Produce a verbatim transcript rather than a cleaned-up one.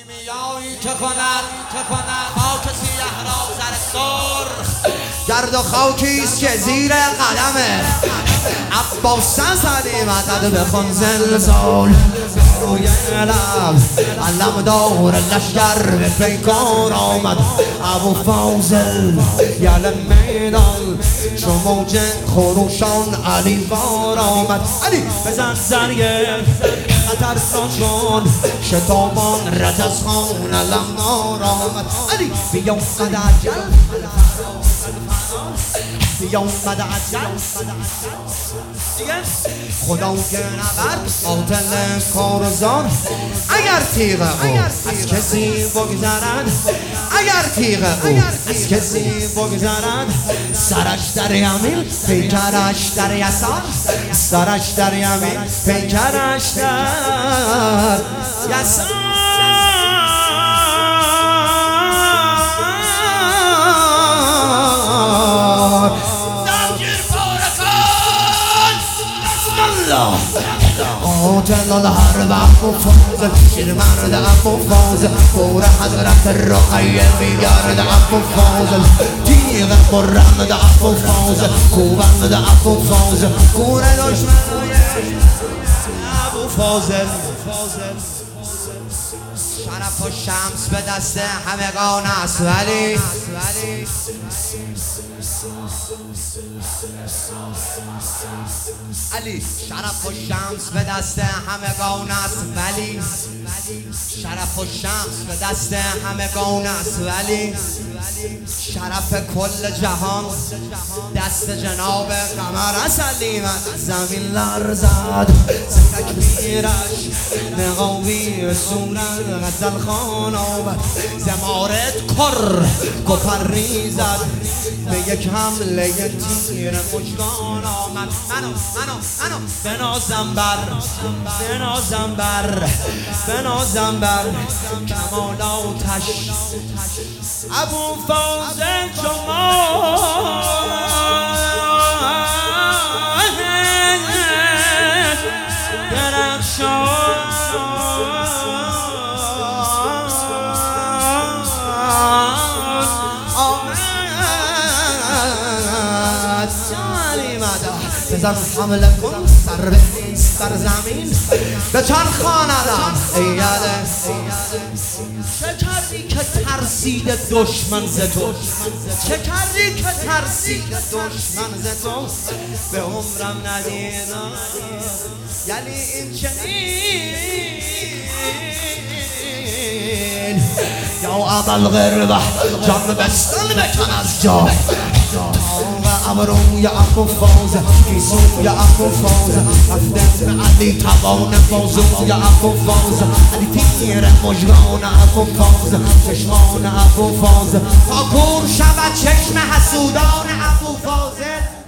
کیمیایی که کند که کند خاک سیه را زر سرخ گرد و خاکیست که زیر قدمه عباس سنی مدد بخون زلزال روی لب علم دار لشگر به پیکار آمد ابو فاضل یل میدان چو موج خروشان علی وار آمد علی بزن زریه خطر ساشون شتابان رد از خان علم نار آمد علی بیا قد عجل بیا قد عجل خدا که نبرد قاتل کارزار اگر تیغ او از کسی بگذرد اگر تیغ او از کسی بگذرد سرش در یمین پیکرش در یسار سرش در یمین پیکرش در یسار قاتل الحرب ابو فاضل شیرمرد ابو فاضل فور حضرت رقیه میگرد ابو فاضل تیغ برند ابو فاضل کوبند ابو فاضل کور دشمنای ابو فاضل شرف و شمس به دست همگان است ولی علی شرف و شمس به دست همگان است ولی شرف و شمس به دست همگان است ولی شرف کل جهان دست جناب قمر است علی من زمین لرزد ز تکبیرش نقاوی صورت غزل خان آمد زمارد کر گفر ریزد به یک حمله تیر مژگان آمد منو منو منو بنازم بر بنازم بر بنازم بر کمالاتش ابو فاضل شما درخشان بزن حمله کن سر به سر زمین به چند خاندم ایاده چه کردی که ترسید دشمن ز تو چه کردی که ترسید دشمن ز تو به عمرم ندیدم یعنی این چنین یا ابل غربه جان بستن بکن از جا ابرو یا ابو فاضل کیسو یا ابو فاضل رفتن علی توان بازو یا ابو فاضل علی تیر مژگان ابو فاضل چشمان ابو فاضل تا کور شود چشم حسودان ابو فاضل